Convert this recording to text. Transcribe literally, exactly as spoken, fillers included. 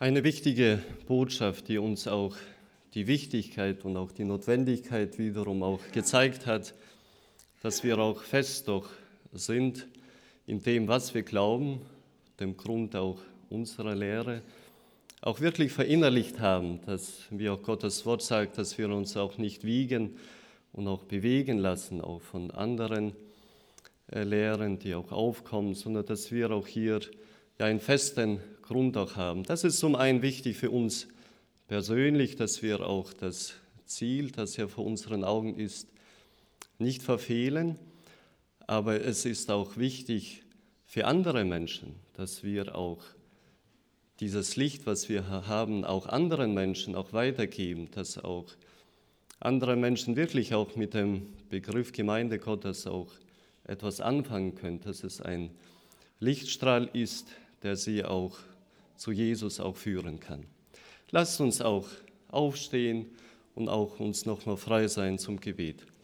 Eine wichtige Botschaft, die uns auch die Wichtigkeit und auch die Notwendigkeit wiederum auch gezeigt hat, dass wir auch fest doch sind in dem, was wir glauben, dem Grund auch unserer Lehre, auch wirklich verinnerlicht haben, dass, wie auch Gottes Wort sagt, dass wir uns auch nicht wiegen und auch bewegen lassen, auch von anderen äh, Lehren, die auch aufkommen, sondern dass wir auch hier ja einen festen Grund auch haben. Das ist zum einen wichtig für uns persönlich, dass wir auch das Ziel, das ja vor unseren Augen ist, nicht verfehlen, aber es ist auch wichtig für andere Menschen, dass wir auch dieses Licht, was wir haben, auch anderen Menschen auch weitergeben, dass auch andere Menschen wirklich auch mit dem Begriff Gemeinde Gottes auch etwas anfangen können, dass es ein Lichtstrahl ist, der sie auch zu Jesus auch führen kann. Lasst uns auch aufstehen und auch uns nochmal frei sein zum Gebet.